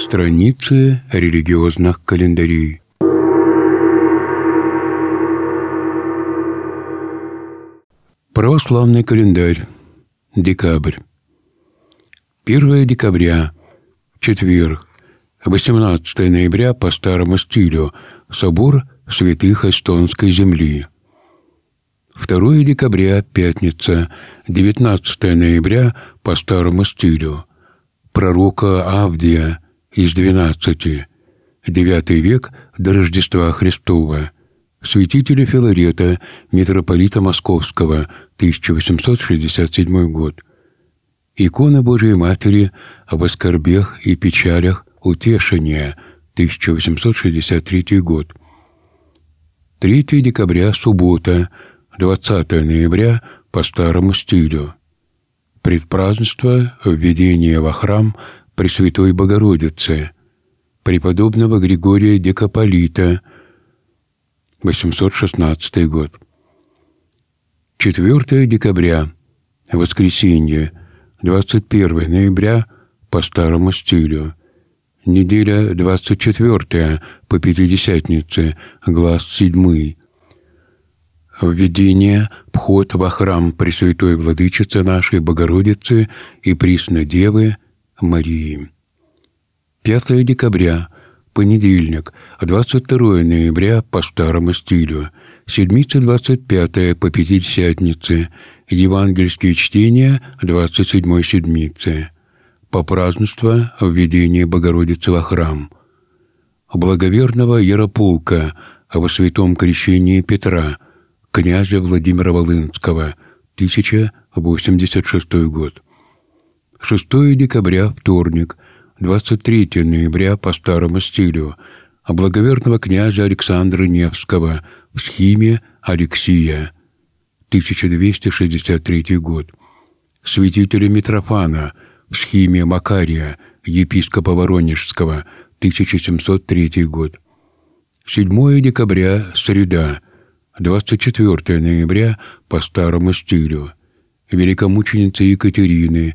Страницы религиозных календарей. Православный календарь. Декабрь. 1 декабря, четверг, 18 ноября по старому стилю, собор святых Эстонской земли. 2 декабря, пятница, 19 ноября по старому стилю, пророка Авдия из 12, 9 век до Рождества Христова, святителя Филарета, митрополита Московского, 1867 год. Икона Божией Матери об оскорбях и печалях утешения, 1863 год. 3 декабря, суббота, 20 ноября по старому стилю. Предпразднество введения во храм Пресвятой Богородицы, преподобного Григория Декаполита, 816 год. 4 декабря, воскресенье, 21 ноября по старому стилю. Неделя 24 по Пятидесятнице, глаз 7. Введение, вход во храм Пресвятой Владычицы нашей Богородицы и Преснодевы Марии. 5 декабря, понедельник, 22 ноября по старому стилю. Седмица 25 по Пятидесятнице, евангельские чтения 27 седмицы. Попразднество введения Богородицы во храм. Благоверного Ярополка во святом крещении Петра, князя Владимира Волынского, 1086 год. 6 декабря, вторник, 23 ноября по старому стилю, благоверного князя Александра Невского в схиме Алексия, 1263 год. Святителя Митрофана в схиме Макария, епископа Воронежского, 1703 год. 7 декабря, среда, 24 ноября по старому стилю, великомученица Екатерины,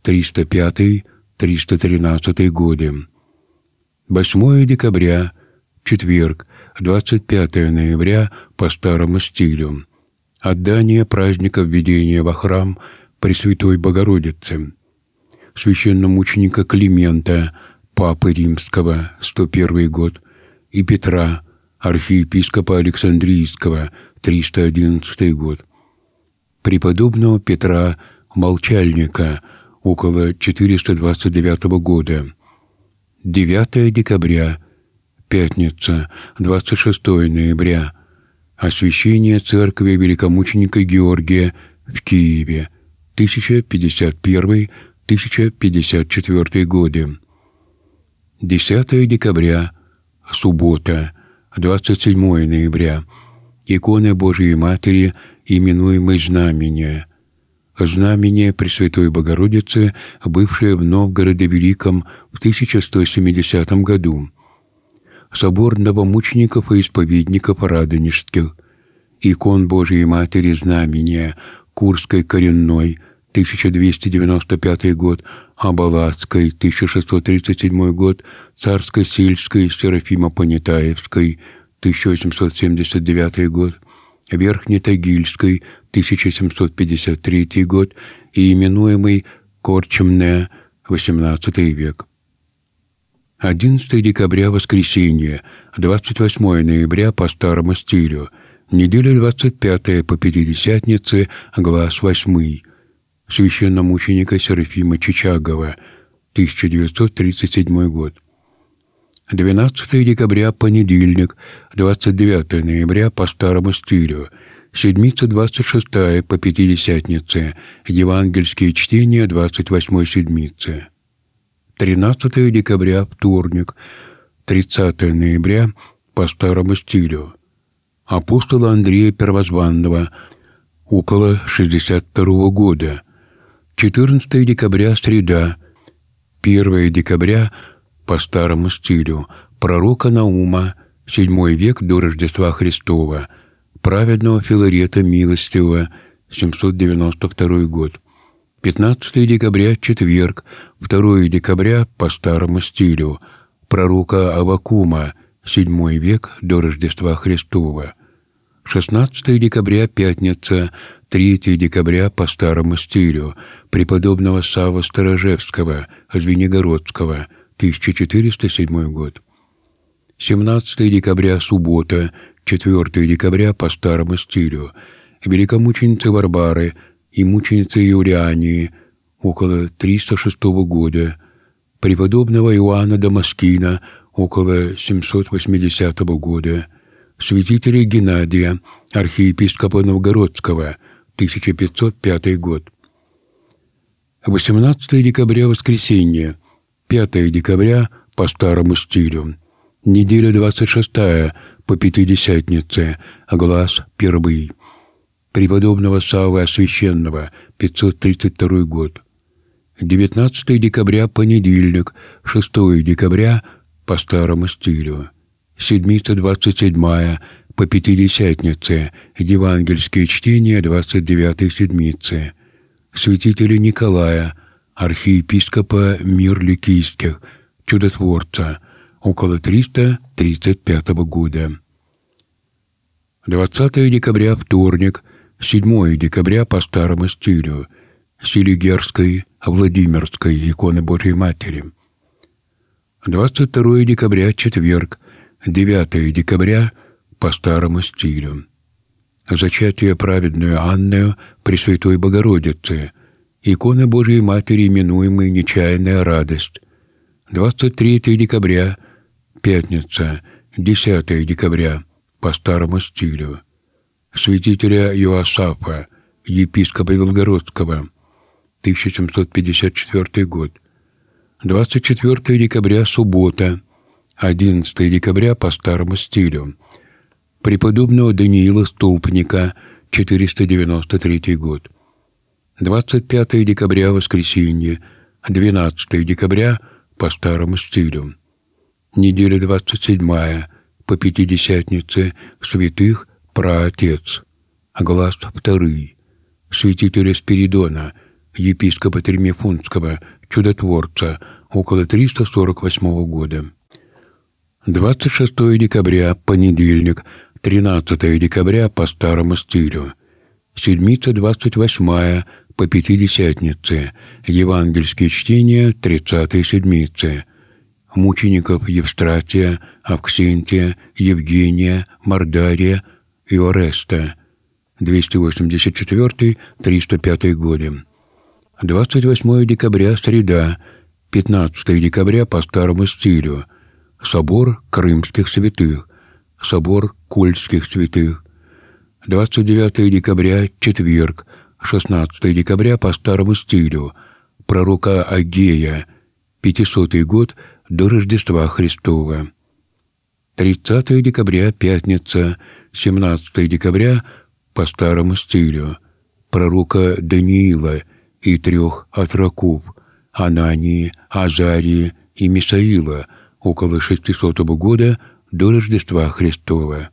305-313 годы. 8 декабря, четверг, 25 ноября по старому стилю, отдание праздника введения во храм Пресвятой Богородицы, священномученика Климента, папы Римского, 101 год, и Петра, архиепископа Александрийского, 311 год, преподобного Петра Молчальника, около 429 года. 9 декабря, пятница, 26 ноября, освящение церкви великомученика Георгия в Киеве, 1051-1054 годы. 10 декабря, суббота, 27 ноября, икона Божией Матери, именуемой Знамение. Знамение Пресвятой Богородицы, бывшее в Новгороде Великом в 1170 году. Собор новомучеников и исповедников радонежских. Икон Божией Матери Знамения, Курской коренной, 1295 год, Абалацкой, 1637 год, Царско-сельской, Серафимо-Понятаевской, 1879 год, Верхнетагильской, 1753 год и именуемый Корчемная, 18 век. 11 декабря, воскресенье, 28 ноября по старому стилю, неделя 25 по Пятидесятнице, глаз 8. Священномученика Серафима Чичагова, 1937 год. 12 декабря, понедельник, 29 ноября по старому стилю, седмица 26 по Пятидесятнице, евангельские чтения 28 седмицы. 13 декабря, вторник, 30 ноября по старому стилю, апостола Андрея Первозванного, около 62 года. 14 декабря, среда, 1 декабря по старому стилю, пророка Наума, 7 век до Рождества Христова, праведного Филарета Милостивого, 792 год. 15 декабря, четверг, 2 декабря по старому стилю, пророка Аввакума, 7 век до Рождества Христова. 16 декабря, пятница, 3 декабря по старому стилю, преподобного Саввы Сторожевского, Звенигородского, 1407 год. 17 декабря, суббота, 4 декабря по старому стилю, великомученицы Варвары и мученицы Юлиании, около 306 года, преподобного Иоанна Дамаскина, около 780 года, святителя Геннадия, архиепископа Новгородского, 1505 год. 18 декабря, воскресенье, 5 декабря по старому стилю, неделя 26 по Пятидесятнице, глаз 1, преподобного Саввы Освященного, 532 год. 19 декабря, понедельник, 6 декабря по старому стилю, седмица 27 по Пятидесятнице, евангельские чтения 29-й седмицы, святителя Николая, архиепископа Мир Ликийских, чудотворца, около 335 года. 20 декабря, вторник, 7 декабря по старому стилю, Селигерской, Владимирской иконы Божией Матери. 22 декабря, четверг, 9 декабря по старому стилю, зачатие праведную Анною Пресвятой Богородицы, иконы Божией Матери, именуемой Нечаянная радость. 23 декабря, пятница, 10 декабря по старому стилю, святителя Иоасафа, епископа Белгородского, 1754 год. 24 декабря, суббота, 11 декабря по старому стилю, преподобного Даниила Столпника, 493 год. 25 декабря, воскресенье, 12 декабря по старому стилю, неделя 27 по Пятидесятнице, святых праотец, глаз 2, святителя Спиридона, епископа Тремифунтского, чудотворца, около 348 года. 26 декабря, понедельник, 13 декабря по старому стилю, седмица 28 по Пятидесятнице, евангельские чтения 30-й седмицы, мучеников Евстратия, Авксентия, Евгения, Мордария и Ореста, 284-305 годы. 28 декабря, среда, 15 декабря по старому стилю, собор Крымских святых, собор Кольских святых. 29 декабря, четверг, 16 декабря по старому стилю, пророка Агея, 500 год до Рождества Христова. 30 декабря, пятница, 17 декабря по старому стилю, пророка Даниила и 3 отроков, Анании, Азарии и Мисаила, около 600 года до Рождества Христова.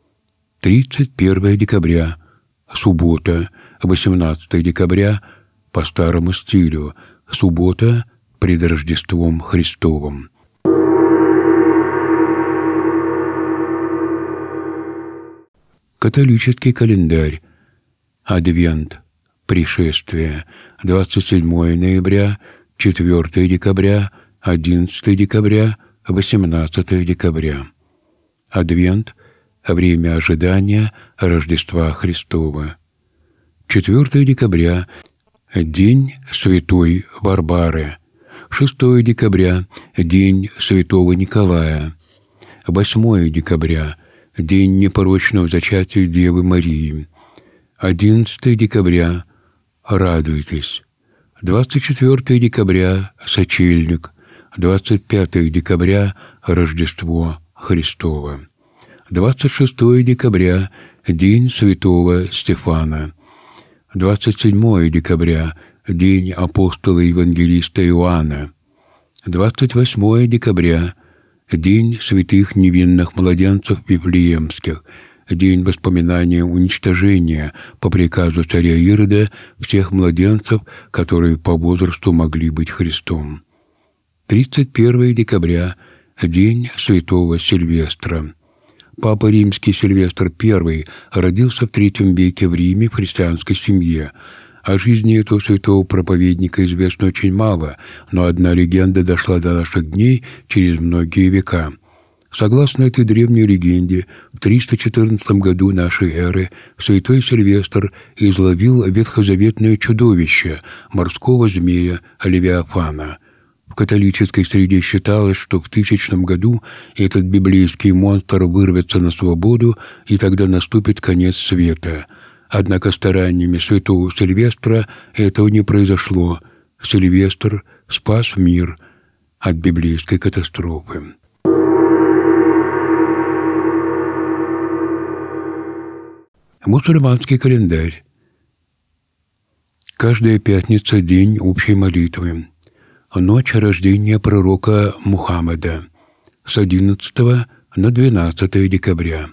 31 декабря, суббота, 18 декабря по старому стилю, суббота пред Рождеством Христовым. Католический календарь. Адвент. Пришествие. 27 ноября, 4 декабря, 11 декабря, 18 декабря. Адвент. Время ожидания Рождества Христова. 4 декабря. День Святой Варвары. 6 декабря. День Святого Николая. 8 декабря. День непорочного зачатия Девы Марии. 11 декабря. Радуйтесь. 24 декабря. Сочельник. 25 декабря. Рождество Христово. 26 декабря. День Святого Стефана. 27 декабря. День апостола Евангелиста Иоанна. 28 декабря. День святых невинных младенцев Вифлеемских. День воспоминания уничтожения по приказу царя Ирода всех младенцев, которые по возрасту могли быть Христом. 31 декабря. День святого Сильвестра. Папа Римский Сильвестр I родился в III веке в Риме в христианской семье. О жизни этого святого проповедника известно очень мало, но одна легенда дошла до наших дней через многие века. Согласно этой древней легенде, в 314 году нашей эры святой Сильвестр изловил ветхозаветное чудовище, морского змея Левиафана. В католической среде считалось, что в 1000 году этот библейский монстр вырвется на свободу, и тогда наступит конец света. Однако стараниями святого Сильвестра этого не произошло. Сильвестр спас мир от библейской катастрофы. Мусульманский календарь. Каждая пятница – день общей молитвы. Ночь рождения пророка Мухаммада с 11 на 12 декабря.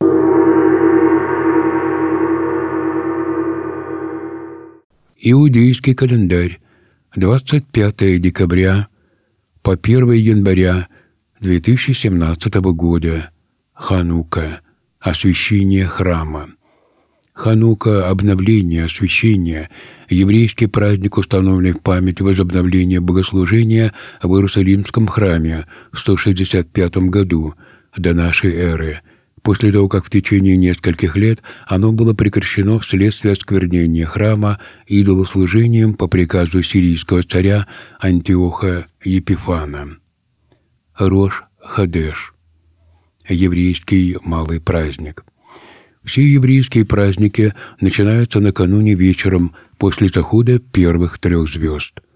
Иудейский календарь. 25 декабря по 1 января 2017 года. Ханука. Освящение храма. Ханука – обновление, освящение, еврейский праздник, установленный в память возобновления богослужения в Иерусалимском храме в 165 году до нашей эры, после того, как в течение нескольких лет оно было прекращено вследствие осквернения храма идолослужением по приказу сирийского царя Антиоха Епифана. Рош-Хадеш – еврейский малый праздник. Все еврейские праздники начинаются накануне вечером после захода первых 3 звезд.